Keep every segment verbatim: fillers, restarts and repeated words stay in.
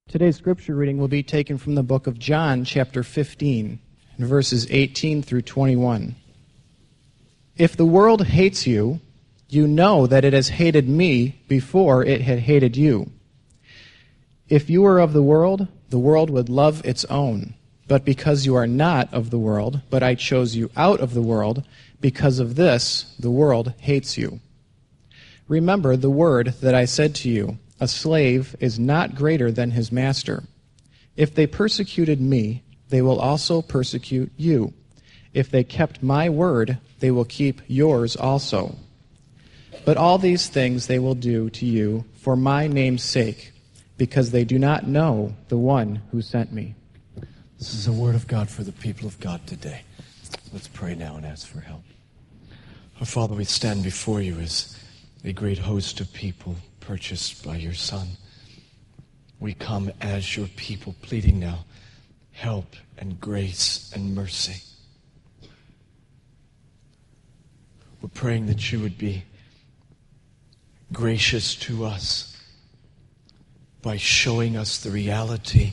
Today's scripture reading will be taken from the book of John, chapter fifteen, verses eighteen through twenty-one. If the world hates you, you know that it has hated me before it had hated you. If you were of the world, the world would love its own. But because you are not of the world, but I chose you out of the world, because of this, the world hates you. Remember the word that I said to you, a slave is not greater than his master. If they persecuted me, they will also persecute you. If they kept my word, they will keep yours also. But all these things they will do to you for my name's sake, because they do not know the one who sent me. This is a word of God for the people of God today. Let's pray now and ask for help. Our Father, we stand before you as a great host of people purchased by your Son. We come as your people, pleading now help and grace and mercy. We're praying that you would be gracious to us by showing us the reality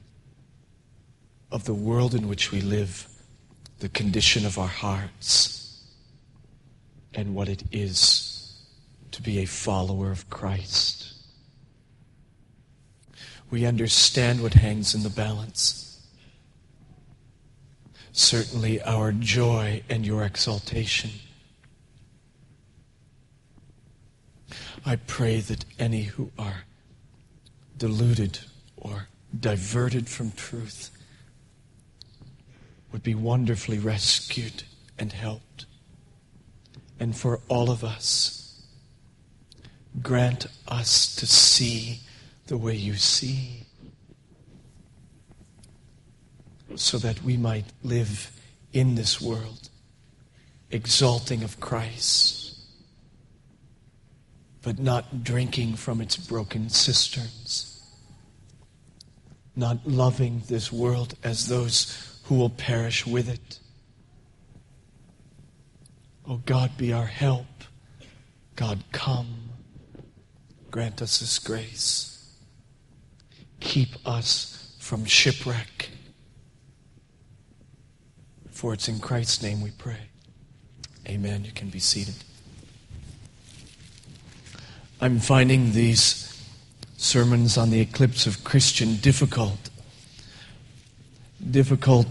of the world in which we live, the condition of our hearts, and what it is to be a follower of Christ. We understand what hangs in the balance. Certainly our joy and your exaltation. I pray that any who are deluded or diverted from truth would be wonderfully rescued and helped. And for all of us, grant us to see the way you see, so that we might live in this world, exalting of Christ, but not drinking from its broken cisterns, not loving this world as those who will perish with it. Oh God, be our help. God, come. Grant us this grace. Keep us from shipwreck. For it's in Christ's name we pray. Amen. You can be seated. I'm finding these sermons on the eclipse of Christian difficult. Difficult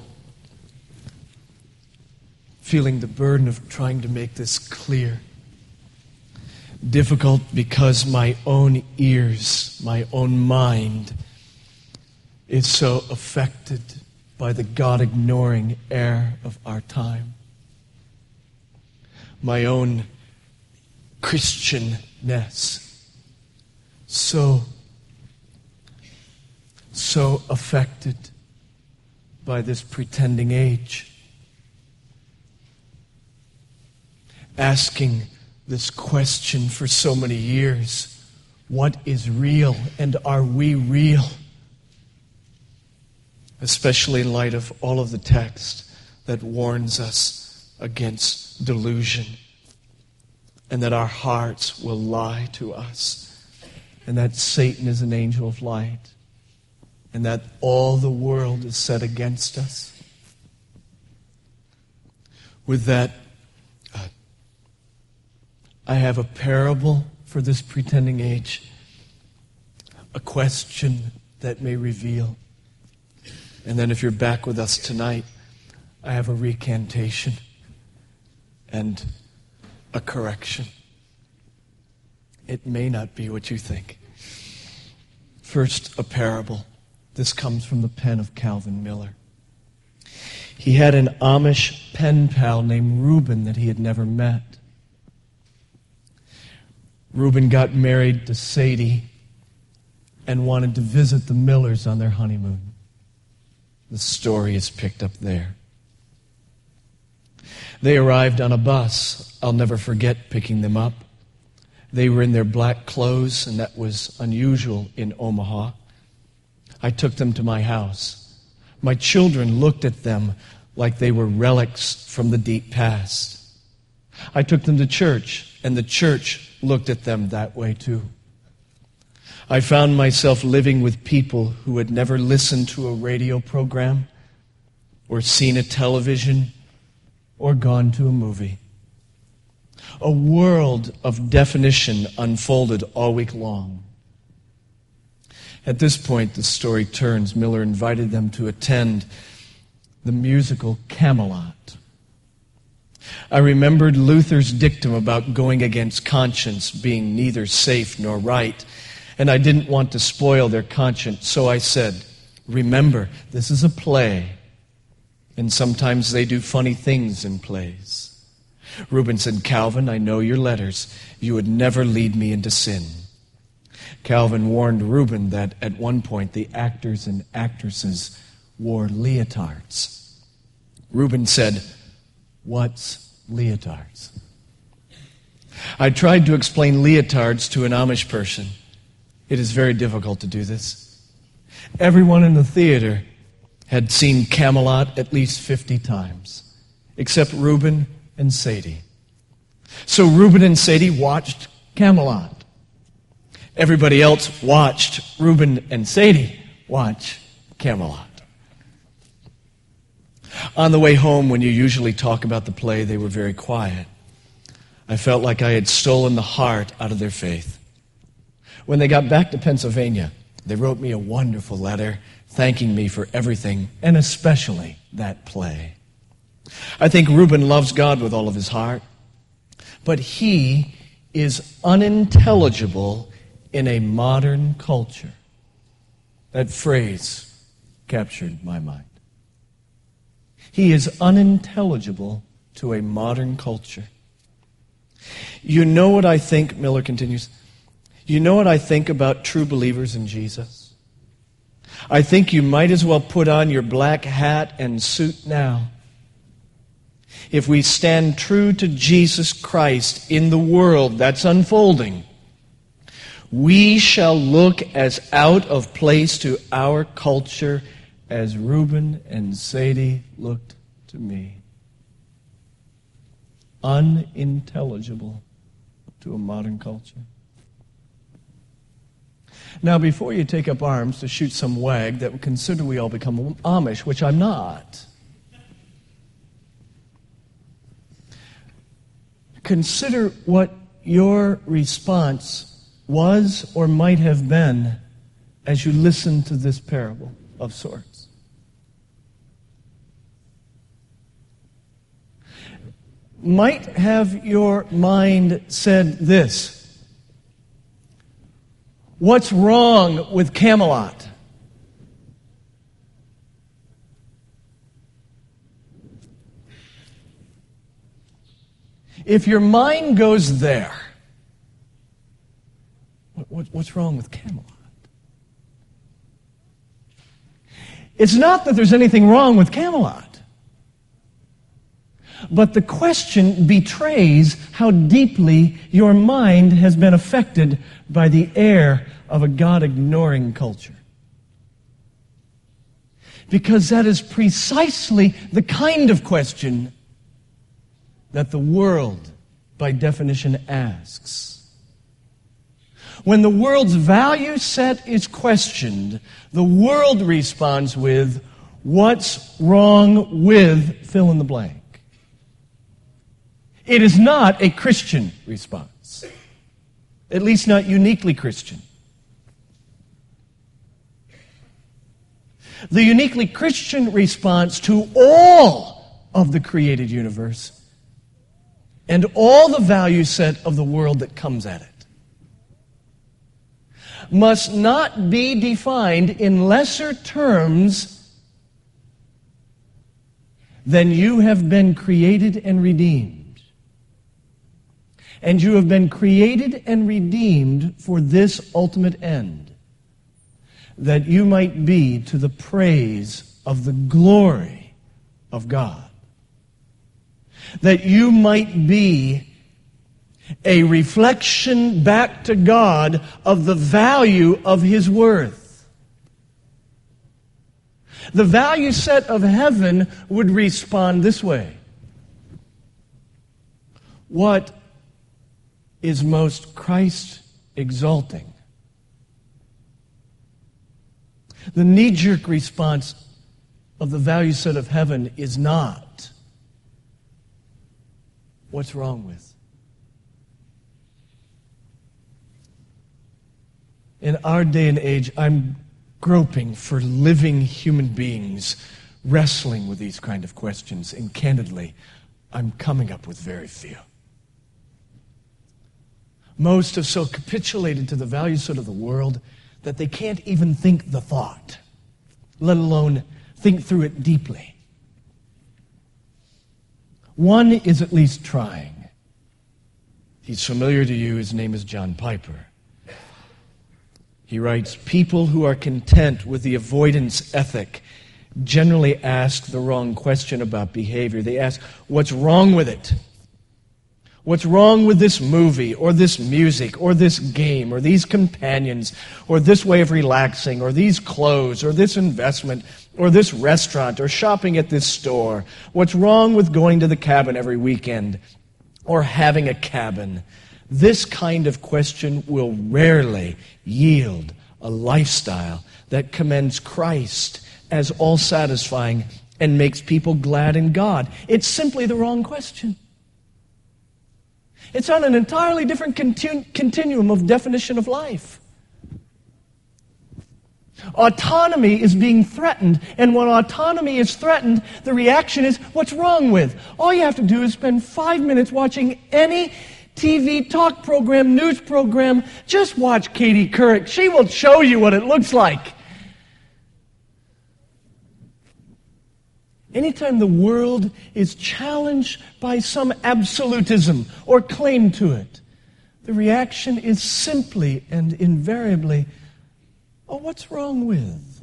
feeling the burden of trying to make this clear. Difficult because my own ears, my own mind is so affected by the God-ignoring air of our time. My own Christianness so, so affected by this pretending age. Asking this question for so many years: what is real, and are we real? Especially in light of all of the text that warns us against delusion, and that our hearts will lie to us, and that Satan is an angel of light, and that all the world is set against us. With that, I have a parable for this pretending age, a question that may reveal. And then if you're back with us tonight, I have a recantation and a correction. It may not be what you think. First, a parable. This comes from the pen of Calvin Miller. He had an Amish pen pal named Reuben that he had never met. Reuben got married to Sadie and wanted to visit the Millers on their honeymoon. The story is picked up there. They arrived on a bus. I'll never forget picking them up. They were in their black clothes, and that was unusual in Omaha. I took them to my house. My children looked at them like they were relics from the deep past. I took them to church, and the church looked at them that way too. I found myself living with people who had never listened to a radio program or seen a television or gone to a movie. A world of definition unfolded all week long. At this point, the story turns. Miller invited them to attend the musical Camelot. I remembered Luther's dictum about going against conscience being neither safe nor right, and I didn't want to spoil their conscience, so I said, remember, this is a play, and sometimes they do funny things in plays. Reuben said, Calvin, I know your letters. You would never lead me into sin. Calvin warned Reuben that at one point the actors and actresses wore leotards. Reuben said, what's leotards? I tried to explain leotards to an Amish person. It is very difficult to do this. Everyone in the theater had seen Camelot at least fifty times, except Reuben and Sadie. So Reuben and Sadie watched Camelot. Everybody else watched Reuben and Sadie watch Camelot. On the way home, when you usually talk about the play, they were very quiet. I felt like I had stolen the heart out of their faith. When they got back to Pennsylvania, they wrote me a wonderful letter thanking me for everything, and especially that play. I think Reuben loves God with all of his heart, but he is unintelligible in a modern culture. That phrase captured my mind. He is unintelligible to a modern culture. You know what I think, Miller continues, you know what I think about true believers in Jesus? I think you might as well put on your black hat and suit now. If we stand true to Jesus Christ in the world that's unfolding, we shall look as out of place to our culture as Reuben and Sadie looked to me. Unintelligible to a modern culture. Now, before you take up arms to shoot some wag that would consider we all become Amish, which I'm not, consider what your response was or might have been as you listened to this parable of sorts. Might have your mind said this: what's wrong with Camelot? If your mind goes there, what, what, what's wrong with Camelot? It's not that there's anything wrong with Camelot, but the question betrays how deeply your mind has been affected by the air of a God-ignoring culture. Because that is precisely the kind of question that the world, by definition, asks. When the world's value set is questioned, the world responds with, what's wrong with fill in the blank? It is not a Christian response, at least not uniquely Christian. The uniquely Christian response to all of the created universe and all the value set of the world that comes at it must not be defined in lesser terms than you have been created and redeemed. And you have been created and redeemed for this ultimate end, that you might be to the praise of the glory of God. That you might be a reflection back to God of the value of His worth. The value set of heaven would respond this way: what is most Christ-exalting The knee-jerk response of the value set of heaven is not, what's wrong with? In our day and age, I'm groping for living human beings wrestling with these kind of questions, and candidly, I'm coming up with very few. Most have so capitulated to the value set of the world that they can't even think the thought, let alone think through it deeply. One is at least trying. He's familiar to you. His name is John Piper. He writes, people who are content with the avoidance ethic generally ask the wrong question about behavior. They ask, what's wrong with it? What's wrong with this movie, or this music, or this game, or these companions, or this way of relaxing, or these clothes, or this investment, or this restaurant, or shopping at this store? What's wrong with going to the cabin every weekend, or having a cabin? This kind of question will rarely yield a lifestyle that commends Christ as all-satisfying and makes people glad in God. It's simply the wrong question. It's on an entirely different continu- continuum of definition of life. Autonomy is being threatened, and when autonomy is threatened, the reaction is, what's wrong with? All you have to do is spend five minutes watching any T V talk program, news program. Just watch Katie Couric. She will show you what it looks like. Anytime the world is challenged by some absolutism or claim to it, the reaction is simply and invariably, oh, what's wrong with?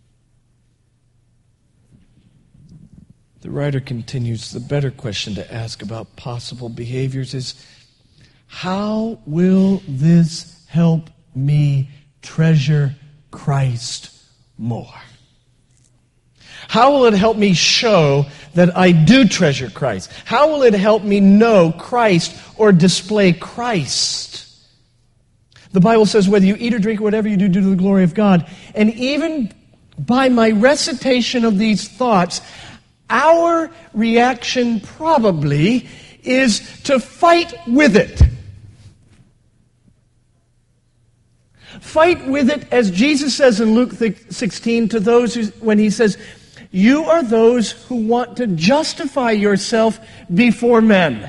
The writer continues, the better question to ask about possible behaviors is, how will this help me treasure Christ more? How will it help me show that I do treasure Christ? How will it help me know Christ or display Christ? The Bible says whether you eat or drink or whatever you do, do to the glory of God. And even by my recitation of these thoughts, our reaction probably is to fight with it. Fight with it, as Jesus says in Luke sixteen, to those who, when he says, you are those who want to justify yourself before men.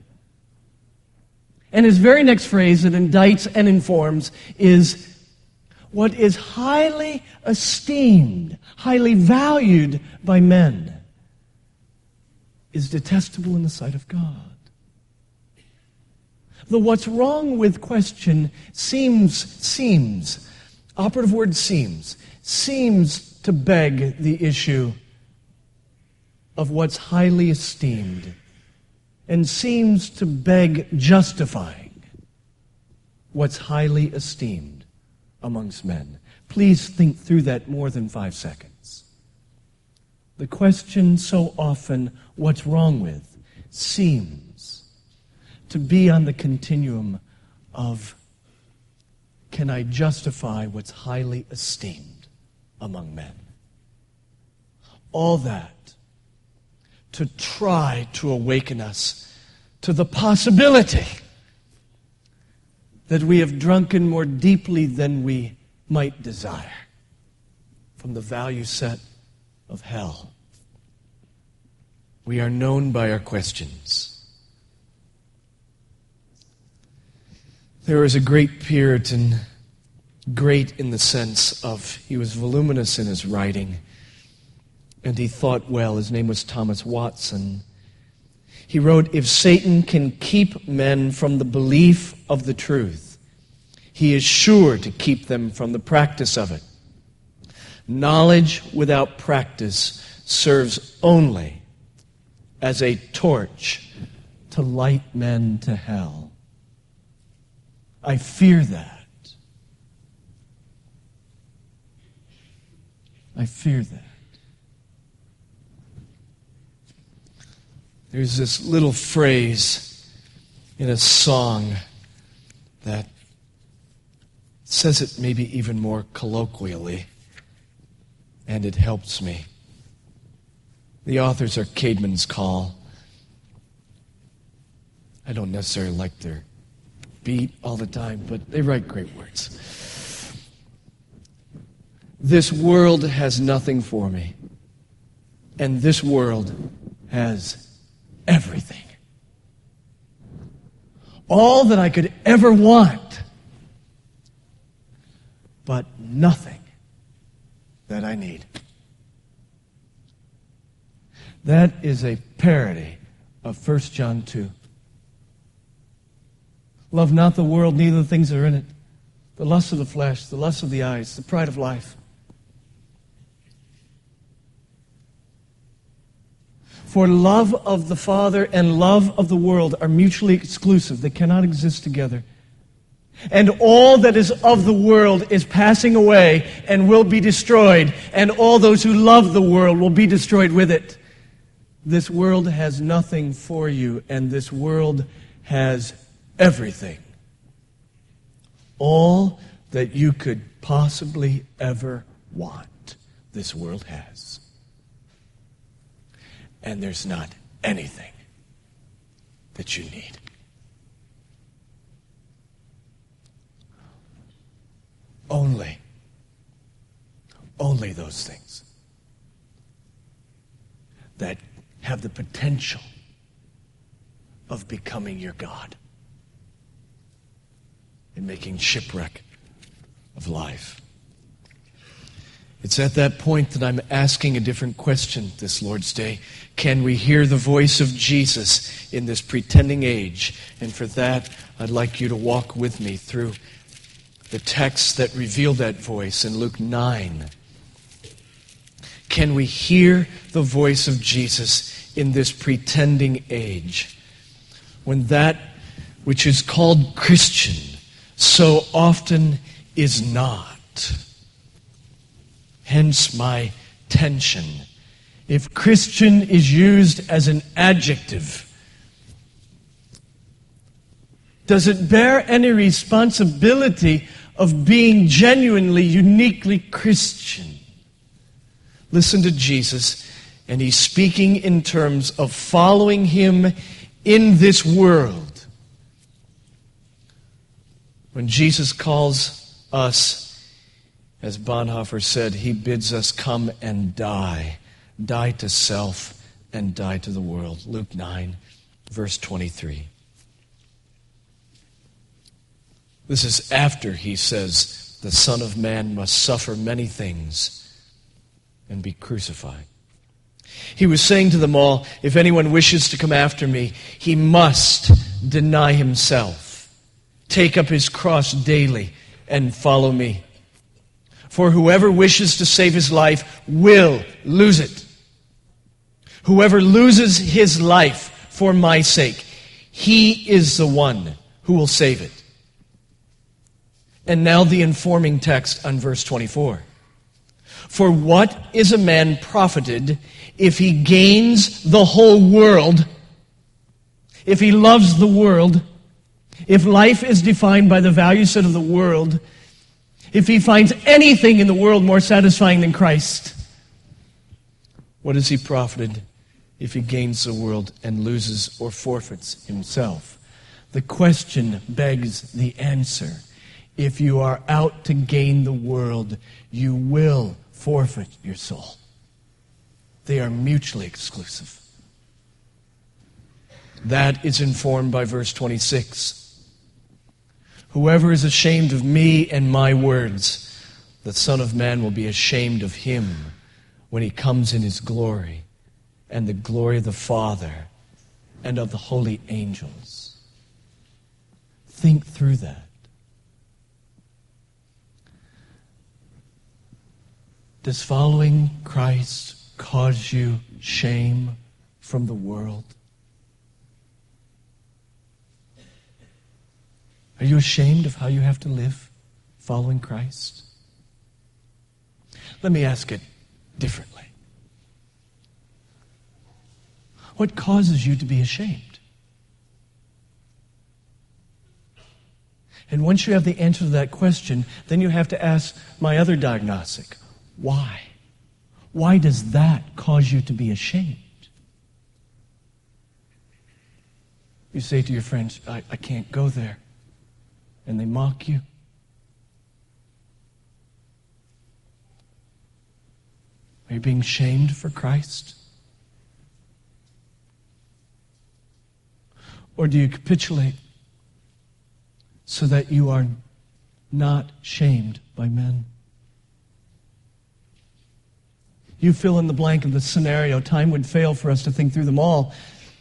And his very next phrase that indicts and informs is, what is highly esteemed, highly valued by men, is detestable in the sight of God. The what's wrong with question seems, seems, operative word seems, seems to beg the issue of what's highly esteemed, and seems to beg justifying what's highly esteemed amongst men. Please think through that more than five seconds. The question so often, what's wrong with, seems to be on the continuum of, can I justify what's highly esteemed among men? All that to try to awaken us to the possibility that we have drunken more deeply than we might desire from the value set of hell. We are known by our questions. There was a great Puritan, great in the sense of he was voluminous in his writing, and he thought well. His name was Thomas Watson. He wrote, if Satan can keep men from the belief of the truth, he is sure to keep them from the practice of it. Knowledge without practice serves only as a torch to light men to hell. I fear that. I fear that. There's this little phrase in a song that says it maybe even more colloquially. and it helps me. The authors are Caedmon's Call. I don't necessarily like their beat all the time, but they write great words. This world has nothing for me, and this world has everything. All that I could ever want, but nothing that I need. That is a parody of First John two. Love not the world, neither the things that are in it. The lust of the flesh, the lust of the eyes, the pride of life. For love of the Father and love of the world are mutually exclusive. They cannot exist together. And all that is of the world is passing away and will be destroyed. And all those who love the world will be destroyed with it. This world has nothing for you, and this world has everything. All that you could possibly ever want, this world has. And there's not anything that you need. Only, only those things that have the potential of becoming your God and making shipwreck of life. It's at that point that I'm asking a different question this Lord's Day. Can we hear the voice of Jesus in this pretending age? And for that, I'd like you to walk with me through the texts that reveal that voice in Luke nine. Can we hear the voice of Jesus in this pretending age, when that which is called Christian so often is not? Hence my tension. If Christian is used as an adjective, does it bear any responsibility of being genuinely, uniquely Christian? Listen to Jesus, and he's speaking in terms of following him in this world. When Jesus calls us, as Bonhoeffer said, he bids us come and die. Die to self and die to the world. Luke nine, verse twenty-three. This is after he says, the Son of Man must suffer many things and be crucified. He was saying to them all, if anyone wishes to come after me, he must deny himself, take up his cross daily, and follow me. For whoever wishes to save his life will lose it. Whoever loses his life for my sake, he is the one who will save it. And now the informing text on verse twenty-four. For what is a man profited if he gains the whole world, if he loves the world, if life is defined by the value set of the world, if he finds anything in the world more satisfying than Christ? What is he profited if he gains the world and loses or forfeits himself? The question begs the answer. If you are out to gain the world, you will forfeit your soul. They are mutually exclusive. That is informed by verse twenty-six. Whoever is ashamed of me and my words, the Son of Man will be ashamed of him when he comes in his glory and the glory of the Father and of the holy angels. Think through that. Does following Christ cause you shame from the world? Are you ashamed of how you have to live following Christ? Let me ask it differently. What causes you to be ashamed? And once you have the answer to that question, then you have to ask my other diagnostic. Why? Why does that cause you to be ashamed? You say to your friends, I, I can't go there. And they mock you. Are you being shamed for Christ? Or do you capitulate so that you are not shamed by men? You fill in the blank of the scenario. Time would fail for us to think through them all.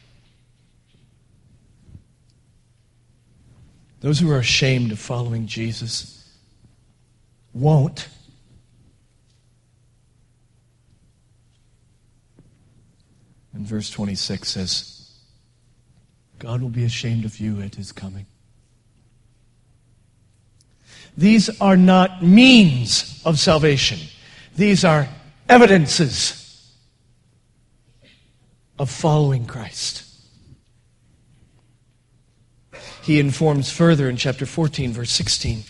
Those who are ashamed of following Jesus won't. And verse twenty-six says, God will be ashamed of you at his coming. These are not means of salvation. These are evidences of following Christ. He informs further in chapter fourteen, verse sixteen.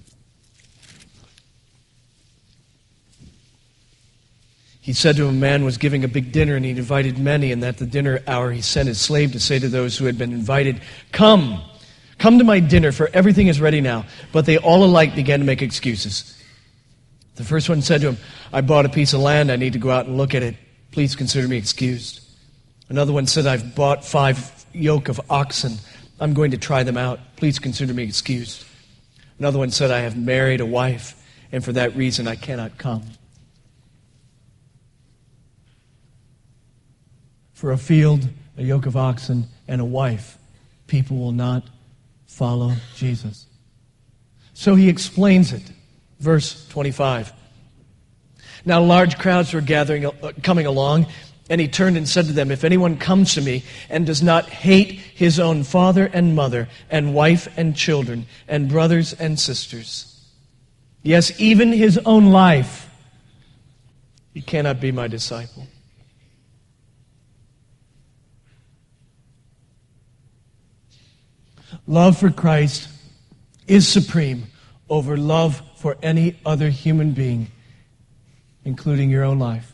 He said to him, a man was giving a big dinner, and he invited many, and at the dinner hour he sent his slave to say to those who had been invited, Come, come to my dinner, for everything is ready now. But they all alike began to make excuses. The first one said to him, I bought a piece of land, I need to go out and look at it. Please consider me excused. Another one said, I've bought five yoke of oxen. I'm going to try them out. Please consider me excused. Another one said, I have married a wife, and for that reason I cannot come. For a field, a yoke of oxen, and a wife, people will not follow Jesus. So he explains it. Verse twenty-five. Now large crowds were gathering, uh, coming along, and he turned and said to them, if anyone comes to me and does not hate his own father and mother, and wife and children, and brothers and sisters, yes, even his own life, he cannot be my disciple. Love for Christ is supreme over love for any other human being, including your own life.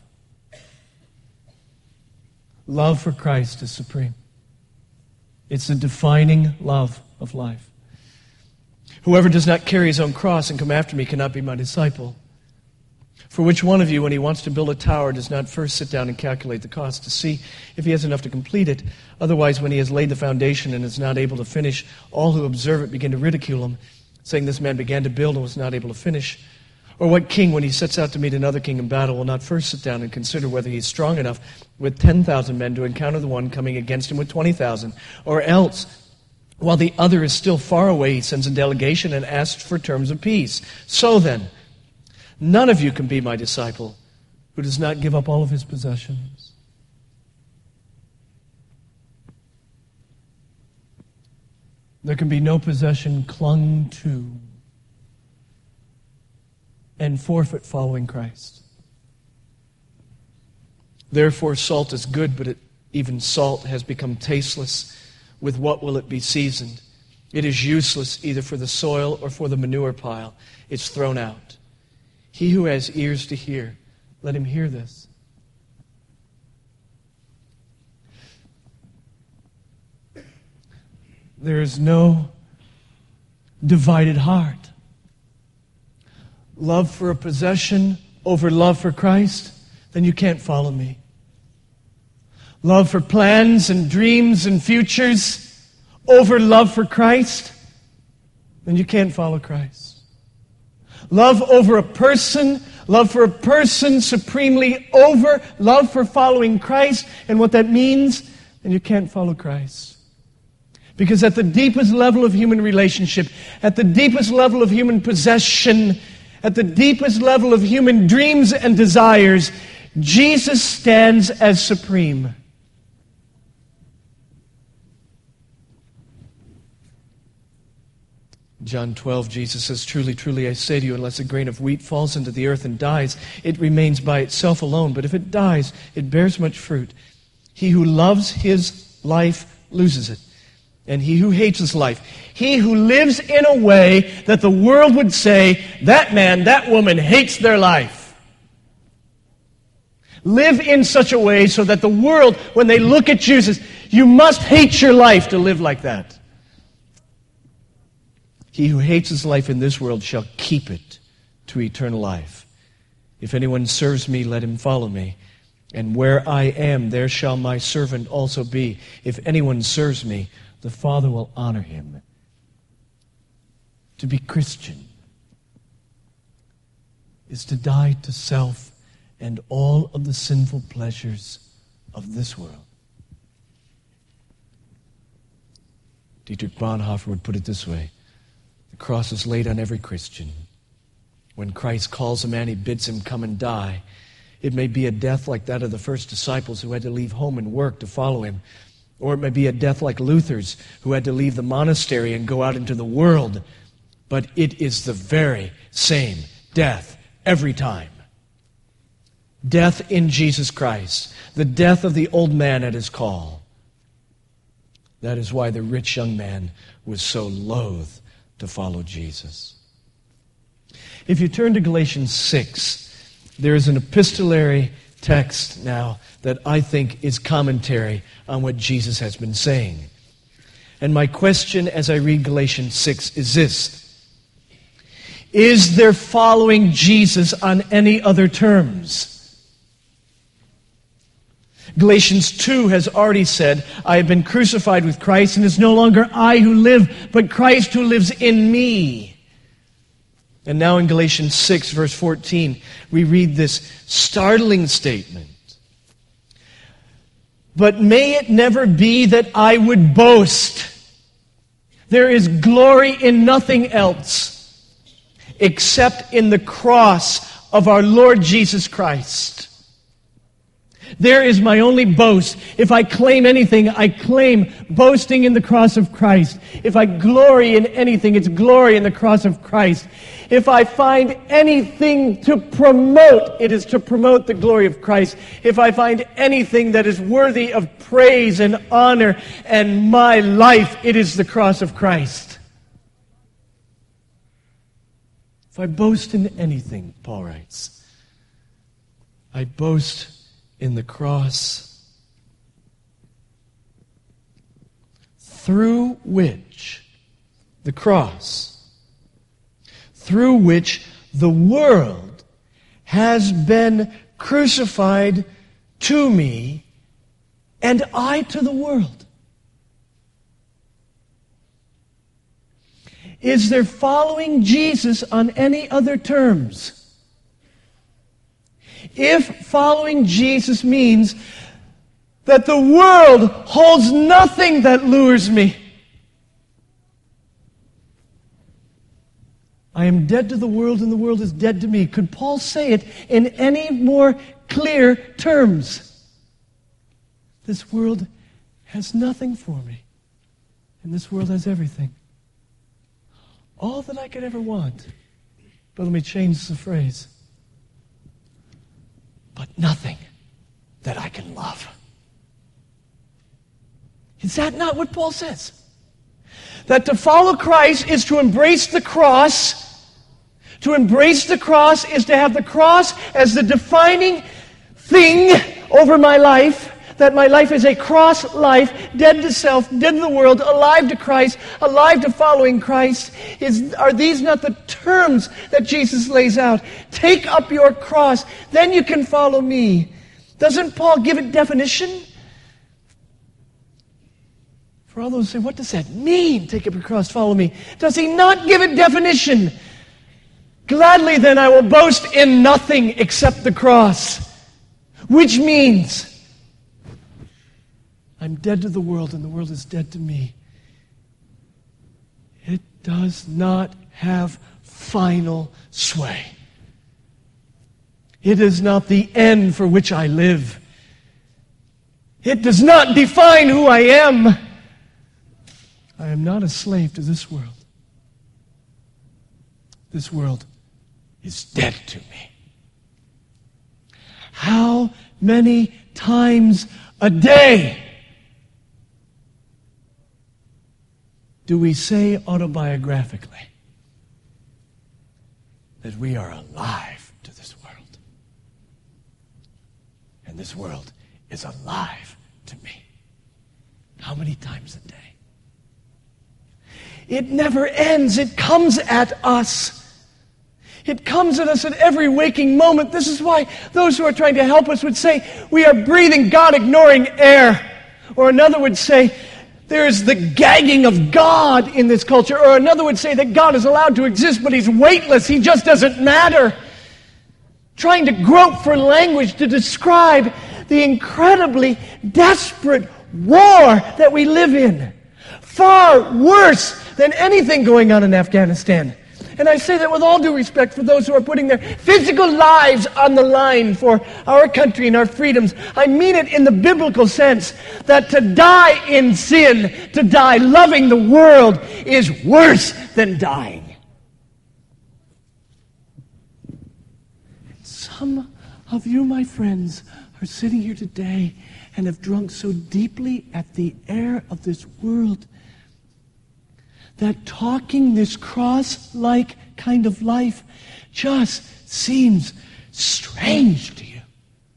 Love for Christ is supreme. It's the defining love of life. Whoever does not carry his own cross and come after me cannot be my disciple. For which one of you, when he wants to build a tower, does not first sit down and calculate the cost to see if he has enough to complete it? Otherwise, when he has laid the foundation and is not able to finish, all who observe it begin to ridicule him, saying this man began to build and was not able to finish. Or what king, when he sets out to meet another king in battle, will not first sit down and consider whether he is strong enough with ten thousand men to encounter the one coming against him with twenty thousand? Or else, while the other is still far away, he sends a delegation and asks for terms of peace. So then, none of you can be my disciple who does not give up all of his possessions. There can be no possession clung to and forfeit following Christ. Therefore, salt is good, but it, even salt has become tasteless. With what will it be seasoned? It is useless either for the soil or for the manure pile. It's thrown out. He who has ears to hear, let him hear this. There is no divided heart. Love for a possession over love for Christ, then you can't follow me. Love for plans and dreams and futures over love for Christ, then you can't follow Christ. Love over a person, love for a person supremely over love for following Christ, and what that means, then you can't follow Christ. Because at the deepest level of human relationship, at the deepest level of human possession, at the deepest level of human dreams and desires, Jesus stands as supreme. John twelve, Jesus says, truly, truly, I say to you, unless a grain of wheat falls into the earth and dies, it remains by itself alone. But if it dies, it bears much fruit. He who loves his life loses it. And he who hates his life, he who lives in a way that the world would say, that man, that woman hates their life. Live in such a way so that the world, when they look at Jesus, you must hate your life to live like that. He who hates his life in this world shall keep it to eternal life. If anyone serves me, let him follow me. And where I am, there shall my servant also be. If anyone serves me, the Father will honor him. To be Christian is to die to self and all of the sinful pleasures of this world. Dietrich Bonhoeffer would put it this way: the cross is laid on every Christian. When Christ calls a man, he bids him come and die. It may be a death like that of the first disciples who had to leave home and work to follow him. Or it may be a death like Luther's, who had to leave the monastery and go out into the world. But it is the very same death every time. Death in Jesus Christ. The death of the old man at his call. That is why the rich young man was so loath to follow Jesus. If you turn to Galatians six, there is an epistolary text now that I think is commentary on what Jesus has been saying. And my question as I read Galatians six is this: is there following Jesus on any other terms? Galatians two has already said, I have been crucified with Christ, and it's no longer I who live, but Christ who lives in me. And now in Galatians six, verse fourteen, we read this startling statement. But may it never be that I would boast. There is glory in nothing else except in the cross of our Lord Jesus Christ. There is my only boast. If I claim anything, I claim boasting in the cross of Christ. If I glory in anything, it's glory in the cross of Christ. If I find anything to promote, it is to promote the glory of Christ. If I find anything that is worthy of praise and honor and my life, it is the cross of Christ. If I boast in anything, Paul writes, I boast in the cross, through which, the cross, through which the world has been crucified to me, and I to the world. Is there following Jesus on any other terms? If following Jesus means that the world holds nothing that lures me, I am dead to the world and the world is dead to me. Could Paul say it in any more clear terms? This world has nothing for me, and this world has everything. All that I could ever want. But let me change the phrase. But nothing that I can love. Is that not what Paul says? That to follow Christ is to embrace the cross. To embrace the cross is to have the cross as the defining thing over my life. That my life is a cross life, dead to self, dead to the world, alive to Christ, alive to following Christ. Is, are these not the terms that Jesus lays out? Take up your cross, then you can follow me. Doesn't Paul give it definition? For all those who say, what does that mean? Take up your cross, follow me. Does he not give it definition? Gladly then I will boast in nothing except the cross. Which means I'm dead to the world and the world is dead to me. It does not have final sway. It is not the end for which I live. It does not define who I am. I am not a slave to this world. This world is dead to me. How many times a day do we say autobiographically that we are alive to this world and this world is alive to me. How many times a day? It never ends. It comes at us. It comes at us at every waking moment. This is why those who are trying to help us would say, we are breathing God-ignoring air. Or another would say, there is the gagging of God in this culture. Or another would say that God is allowed to exist, but he's weightless. He just doesn't matter. Trying to grope for language to describe the incredibly desperate war that we live in. Far worse than anything going on in Afghanistan. And I say that with all due respect for those who are putting their physical lives on the line for our country and our freedoms. I mean it in the biblical sense that to die in sin, to die loving the world, is worse than dying. Some of you, my friends, are sitting here today and have drunk so deeply at the air of this world that talking this cross-like kind of life just seems strange to you.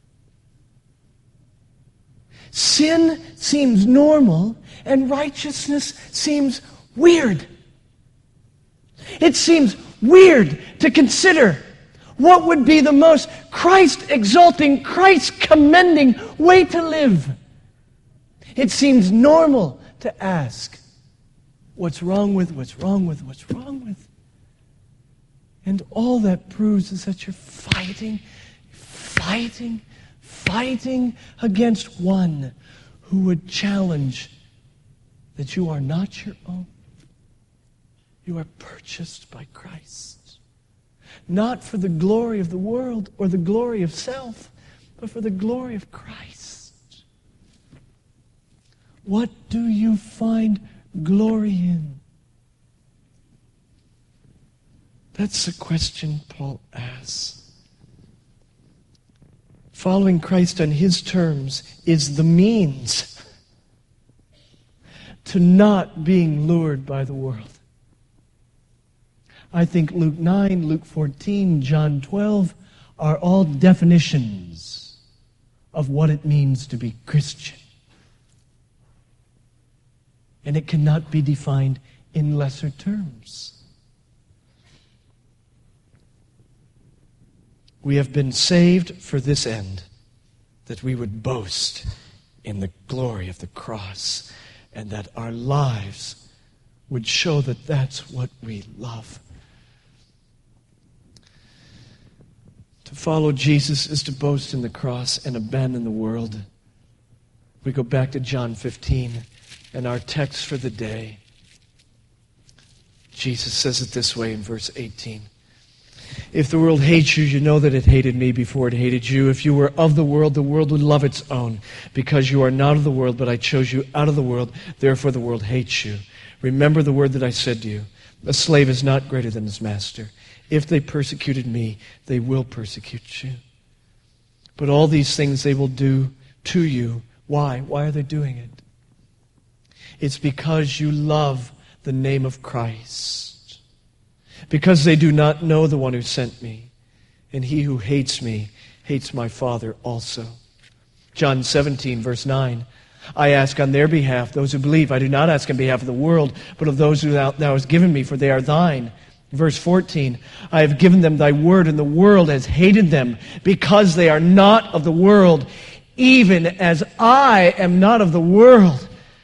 Sin seems normal, and righteousness seems weird. It seems weird to consider what would be the most Christ-exalting, Christ-commending way to live. It seems normal to ask, what's wrong with, what's wrong with, what's wrong with? And all that proves is that you're fighting, fighting, fighting against one who would challenge that you are not your own. You are purchased by Christ. Not for the glory of the world or the glory of self, but for the glory of Christ. What do you find glory in? That's the question Paul asks. Following Christ on his terms is the means to not being lured by the world. I think Luke nine, Luke fourteen, John twelve are all definitions of what it means to be Christian. And it cannot be defined in lesser terms. We have been saved for this end, that we would boast in the glory of the cross, and that our lives would show that that's what we love. To follow Jesus is to boast in the cross and abandon the world. We go back to John fifteen. And our text for the day, Jesus says it this way in verse eighteen. If the world hates you, you know that it hated me before it hated you. If you were of the world, the world would love its own. Because you are not of the world, but I chose you out of the world, therefore the world hates you. Remember the word that I said to you. A slave is not greater than his master. If they persecuted me, they will persecute you. But all these things they will do to you. Why? Why are they doing it? It's because you love the name of Christ. Because they do not know the one who sent me. And he who hates me hates my Father also. John seventeen, verse nine. I ask on their behalf, those who believe. I do not ask on behalf of the world, but of those who thou, thou hast given me, for they are thine. Verse fourteen. I have given them thy word, and the world has hated them, because they are not of the world, even as I am not of the world.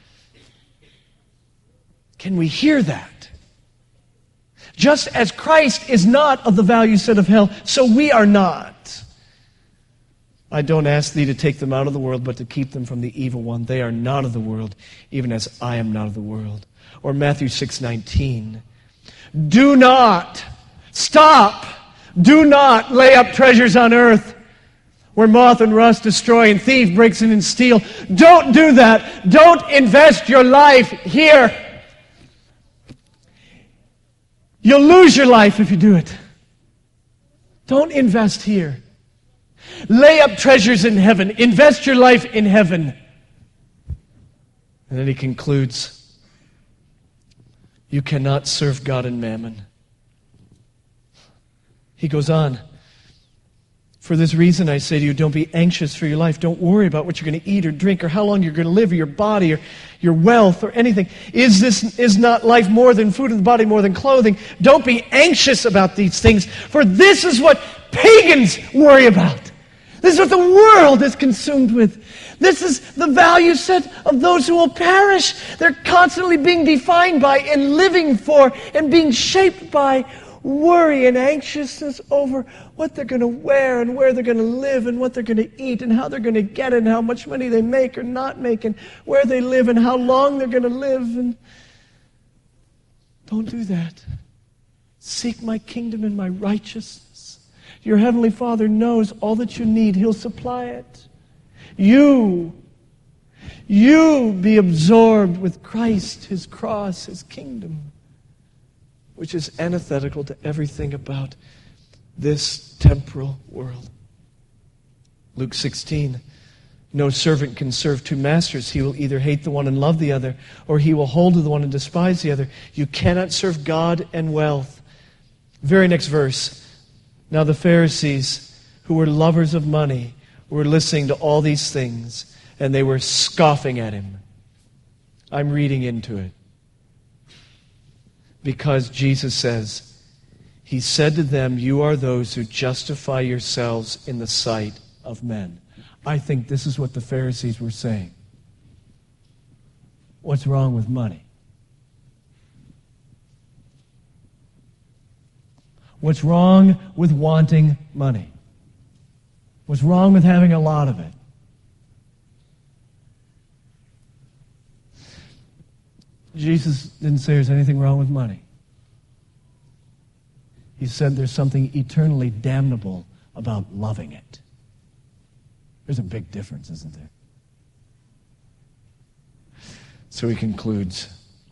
Can we hear that? Just as Christ is not of the value set of hell, so we are not. I don't ask thee to take them out of the world, but to keep them from the evil one. They are not of the world, even as I am not of the world. Or Matthew six nineteen. Do not, stop, do not lay up treasures on earth, where moth and rust destroy and thief breaks in and steal. Don't do that. Don't invest your life here. You'll lose your life if you do it. Don't invest here. Lay up treasures in heaven. Invest your life in heaven. And then he concludes, you cannot serve God and mammon. He goes on, For this reason, I say to you, don't be anxious for your life. Don't worry about what you're going to eat or drink or how long you're going to live or your body or your wealth or anything. Is this is not life more than food and the body more than clothing? Don't be anxious about these things, for this is what pagans worry about. This is what the world is consumed with. This is the value set of those who will perish. They're constantly being defined by and living for and being shaped by worry and anxiousness over what they're going to wear and where they're going to live and what they're going to eat and how they're going to get it and how much money they make or not make and where they live and how long they're going to live. And don't do that. Seek my kingdom and my righteousness. Your heavenly Father knows all that you need. He'll supply it. You, you be absorbed with Christ, His cross, His kingdom, which is antithetical to everything about this temporal world. Luke sixteen, no servant can serve two masters. He will either hate the one and love the other, or he will hold to the one and despise the other. You cannot serve God and wealth. Very next verse. Now the Pharisees, who were lovers of money, were listening to all these things, and they were scoffing at him. I'm reading into it. Because Jesus says, He said to them, you are those who justify yourselves in the sight of men. I think this is what the Pharisees were saying. What's wrong with money? What's wrong with wanting money? What's wrong with having a lot of it? Jesus didn't say there's anything wrong with money. He said there's something eternally damnable about loving it. There's a big difference, isn't there? So he concludes,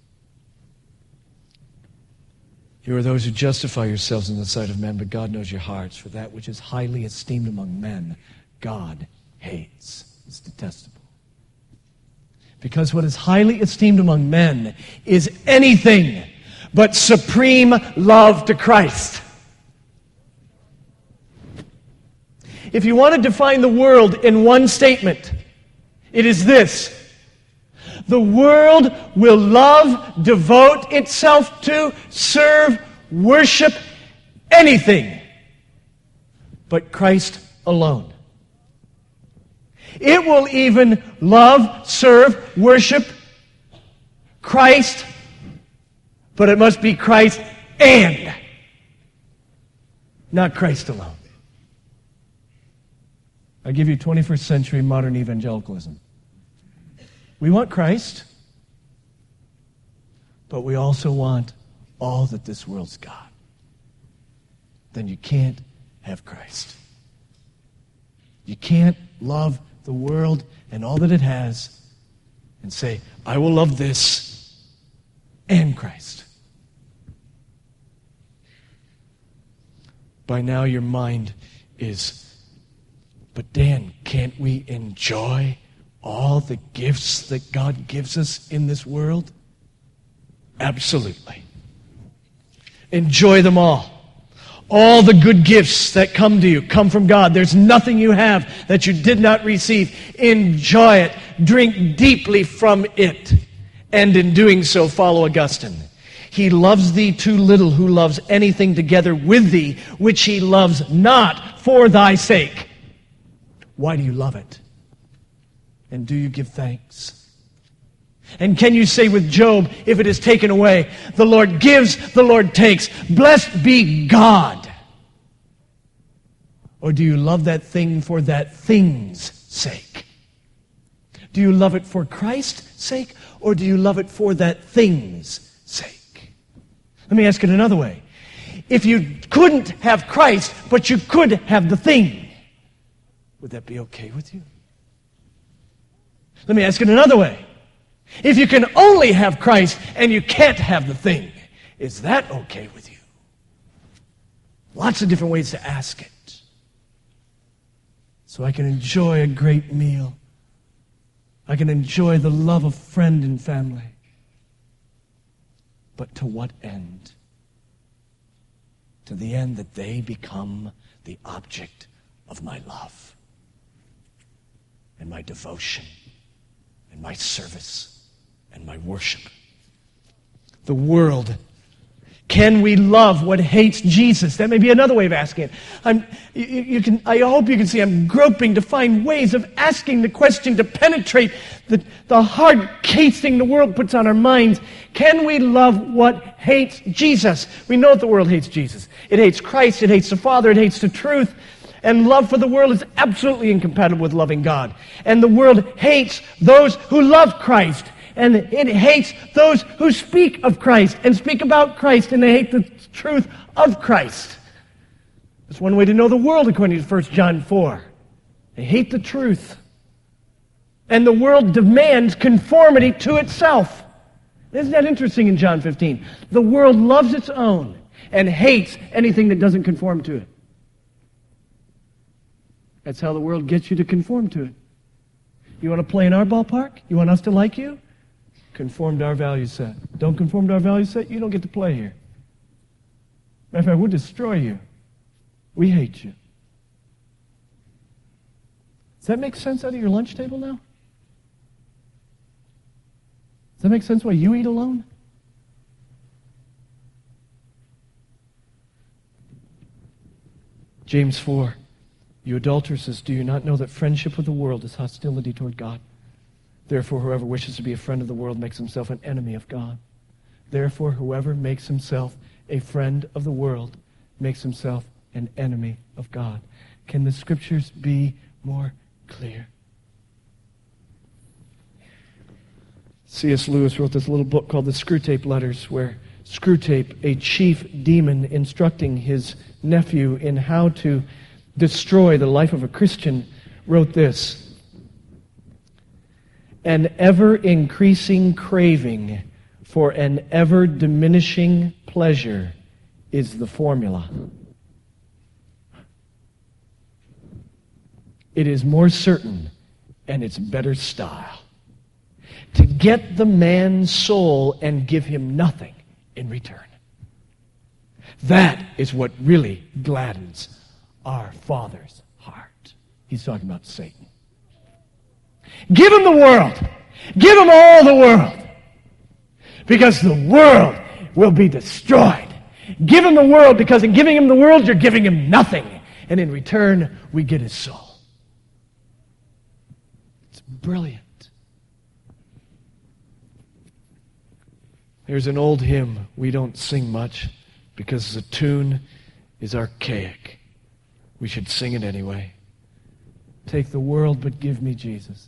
you are those who justify yourselves in the sight of men, but God knows your hearts. For that which is highly esteemed among men, God hates. It's detestable. Because what is highly esteemed among men is anything but supreme love to Christ. If you want to define the world in one statement, it is this. The world will love, devote itself to, serve, worship anything but Christ alone. It will even love, serve, worship Christ, but it must be Christ and not Christ alone. I give you twenty-first century modern evangelicalism. We want Christ, but we also want all that this world's got. Then you can't have Christ. You can't love the world and all that it has and say, I will love this and Christ. By now your mind is, but Dan, can't we enjoy all the gifts that God gives us in this world? Absolutely. Enjoy them all. All the good gifts that come to you come from God. There's nothing you have that you did not receive. Enjoy it. Drink deeply from it. And in doing so, follow Augustine. He loves thee too little who loves anything together with thee, which he loves not for thy sake. Why do you love it? And do you give thanks? And can you say with Job, if it is taken away, the Lord gives, the Lord takes. Blessed be God. Or do you love that thing for that thing's sake? Do you love it for Christ's sake, or do you love it for that thing's sake? Let me ask it another way. If you couldn't have Christ, but you could have the thing, would that be okay with you? Let me ask it another way. If you can only have Christ and you can't have the thing, is that okay with you? Lots of different ways to ask it. So I can enjoy a great meal. I can enjoy the love of friend and family. But to what end? To the end that they become the object of my love and my devotion and my service and my worship. The world. Can we love what hates Jesus? That may be another way of asking it. I'm, you, you can, I hope you can see I'm groping to find ways of asking the question to penetrate the, the hard casing the world puts on our minds. Can we love what hates Jesus? We know that the world hates Jesus. It hates Christ, it hates the Father, it hates the truth. And love for the world is absolutely incompatible with loving God. And the world hates those who love Christ. And it hates those who speak of Christ and speak about Christ, and they hate the truth of Christ. That's one way to know the world, according to First John four. They hate the truth. And the world demands conformity to itself. Isn't that interesting in John fifteen? The world loves its own and hates anything that doesn't conform to it. That's how the world gets you to conform to it. You want to play in our ballpark? You want us to like you? Conform to our value set. Don't conform to our value set, you don't get to play here. Matter of fact, we'll destroy you. We hate you. Does that make sense out of your lunch table now? Does that make sense why you eat alone? James four, you adulteresses, do you not know that friendship with the world is hostility toward God? Therefore, whoever wishes to be a friend of the world makes himself an enemy of God. Therefore, whoever makes himself a friend of the world makes himself an enemy of God. Can the Scriptures be more clear? C S Lewis wrote this little book called The Screwtape Letters, where Screwtape, a chief demon instructing his nephew in how to destroy the life of a Christian, wrote this: an ever-increasing craving for an ever-diminishing pleasure is the formula. It is more certain, and it's better style. To get the man's soul and give him nothing in return. That is what really gladdens our Father's heart. He's talking about Satan. Give him the world. Give him all the world. Because the world will be destroyed. Give him the world, because in giving him the world, you're giving him nothing. And in return, we get his soul. It's brilliant. There's an old hymn we don't sing much because the tune is archaic. We should sing it anyway. Take the world, but give me Jesus.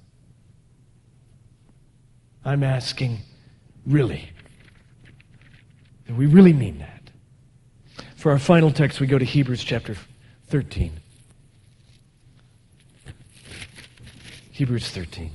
I'm asking, really, do we really mean that? For our final text, we go to Hebrews chapter thirteen. Hebrews thirteen.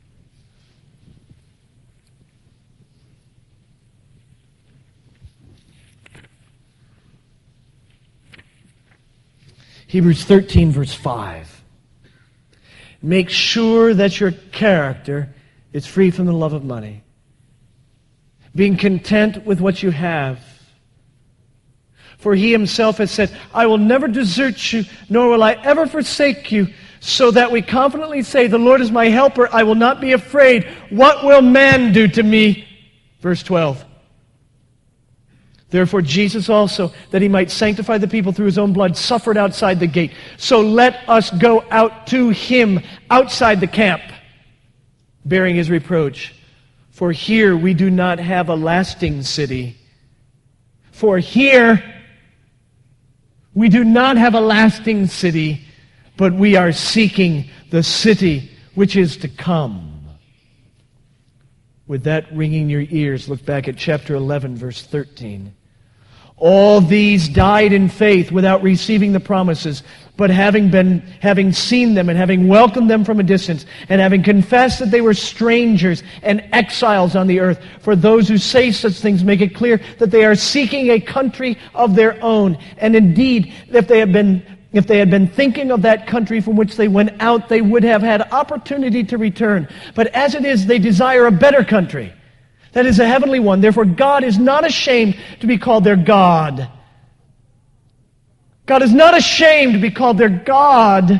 Hebrews thirteen, verse five. Make sure that your character is free from the love of money, being content with what you have. For he himself has said, I will never desert you, nor will I ever forsake you, so that we confidently say, the Lord is my helper, I will not be afraid. What will man do to me? Verse twelve. Therefore Jesus also, that he might sanctify the people through his own blood, suffered outside the gate. So let us go out to him outside the camp, bearing his reproach. For here we do not have a lasting city. For here we do not have a lasting city, but we are seeking the city which is to come. With that ringing in your ears, look back at chapter eleven, verse thirteen. All these died in faith without receiving the promises, but having been, having seen them and having welcomed them from a distance, and having confessed that they were strangers and exiles on the earth. For those who say such things make it clear that they are seeking a country of their own. And indeed, if they had been If they had been thinking of that country from which they went out, they would have had opportunity to return. But as it is, they desire a better country. That is a heavenly one. Therefore, God is not ashamed to be called their God. God is not ashamed to be called their God,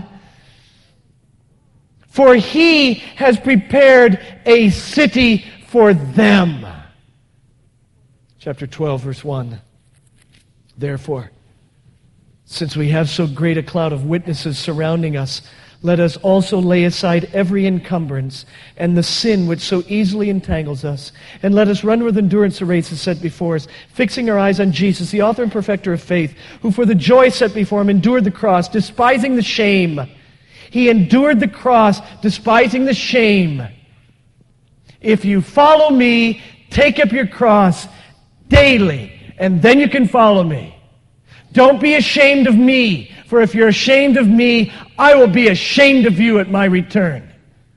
for He has prepared a city for them. Chapter twelve, verse one. Therefore, since we have so great a cloud of witnesses surrounding us, let us also lay aside every encumbrance and the sin which so easily entangles us. And let us run with endurance the race that's set before us, fixing our eyes on Jesus, the author and perfecter of faith, who for the joy set before him endured the cross, despising the shame. He endured the cross, despising the shame. If you follow me, take up your cross daily, and then you can follow me. Don't be ashamed of me, for if you're ashamed of me, I will be ashamed of you at my return.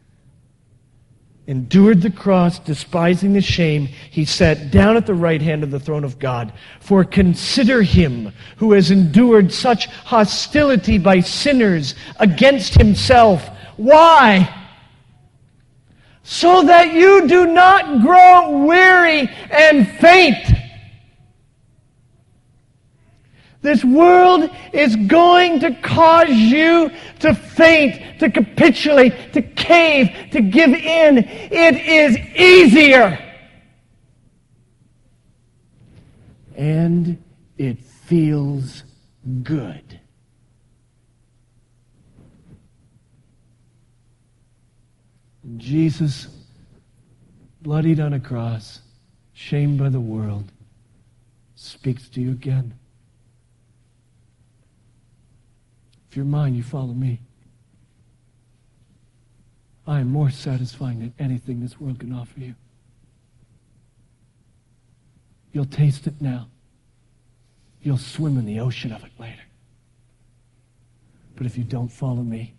Endured the cross, despising the shame, he sat down at the right hand of the throne of God. For consider him who has endured such hostility by sinners against himself. Why? So that you do not grow weary and faint. This world is going to cause you to faint, to capitulate, to cave, to give in. It is easier. And it feels good. Jesus, bloodied on a cross, shamed by the world, speaks to you again. If you're mine, you follow me. I am more satisfying than anything this world can offer you. You'll taste it now. You'll swim in the ocean of it later. But if you don't follow me,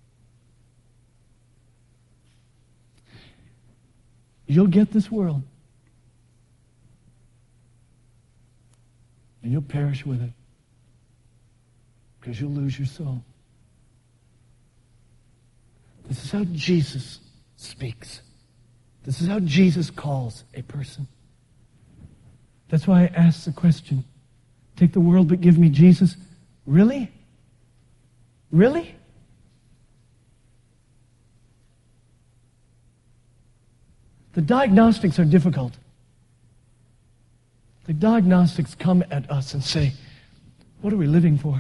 you'll get this world. And you'll perish with it. Because you'll lose your soul. This is how Jesus speaks. This is how Jesus calls a person. That's why I asked the question, take the world but give me Jesus. Really? Really? The diagnostics are difficult. The diagnostics come at us and say, what are we living for?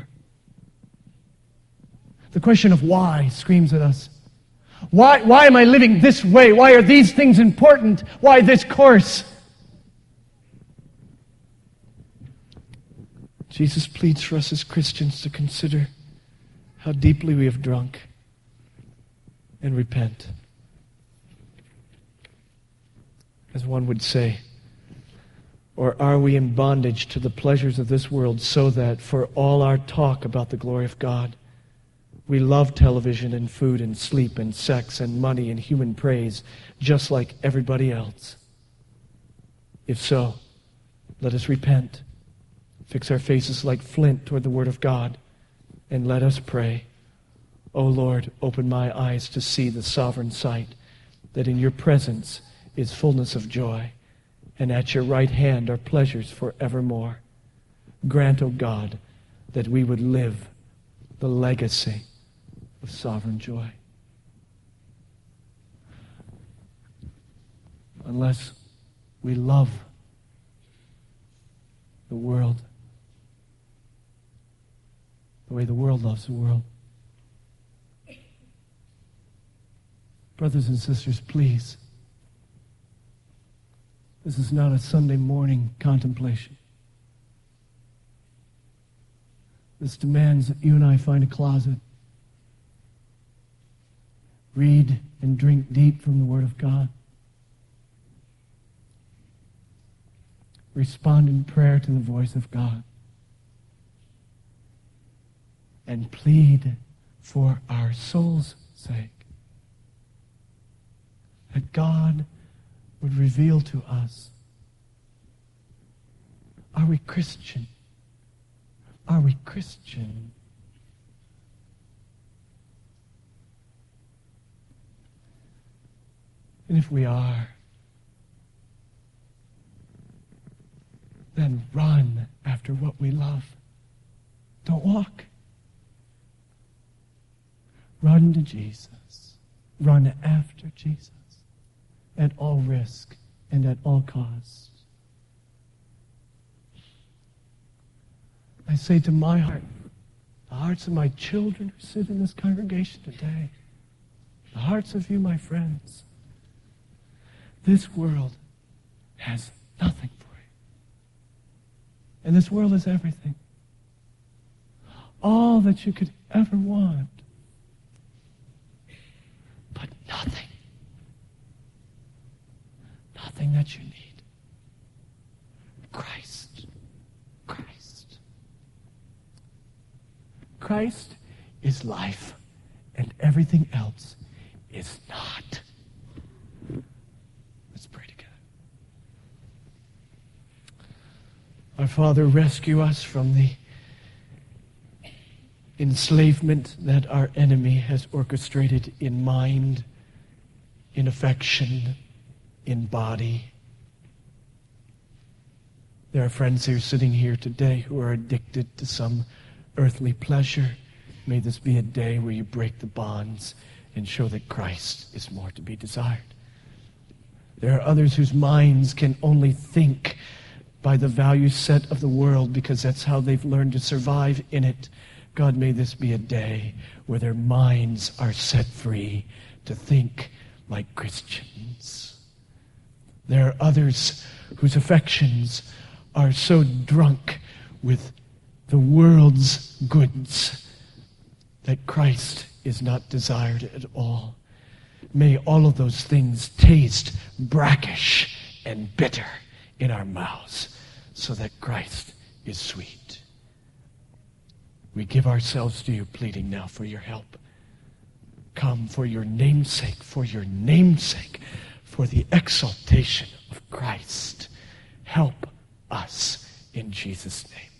The question of why screams at us. Why, why am I living this way? Why are these things important? Why this course? Jesus pleads for us as Christians to consider how deeply we have drunk and repent. As one would say, or are we in bondage to the pleasures of this world so that for all our talk about the glory of God, we love television and food and sleep and sex and money and human praise just like everybody else? If so, let us repent, fix our faces like flint toward the Word of God, and let us pray, O Lord, open my eyes to see the sovereign sight, that in your presence is fullness of joy, and at your right hand are pleasures forevermore. Grant, O God, that we would live the legacy of sovereign joy. Unless we love the world the way the world loves the world. Brothers and sisters, please, this is not a Sunday morning contemplation. This demands that you and I find a closet, read and drink deep from the Word of God, respond in prayer to the voice of God, and plead for our soul's sake that God would reveal to us, are we Christian? Are we Christian? And if we are, then run after what we love. Don't walk. Run to Jesus. Run after Jesus at all risk and at all cost. I say to my heart, the hearts of my children who sit in this congregation today, the hearts of you, my friends, this world has nothing for you. And this world is everything. All that you could ever want. But nothing. Nothing that you need. Christ. Christ. Christ is life, and everything else is not. Let's pray together. Our Father, rescue us from the enslavement that our enemy has orchestrated in mind, in affection, in body. There are friends here sitting here today who are addicted to some earthly pleasure. May this be a day where you break the bonds and show that Christ is more to be desired. There are others whose minds can only think by the value set of the world because that's how they've learned to survive in it. God, may this be a day where their minds are set free to think like Christians. There are others whose affections are so drunk with the world's goods that Christ is not desired at all. May all of those things taste brackish and bitter in our mouths so that Christ is sweet. We give ourselves to you, pleading now for your help. Come for your name's sake, for your name's sake, for the exaltation of Christ. Help us in Jesus' name.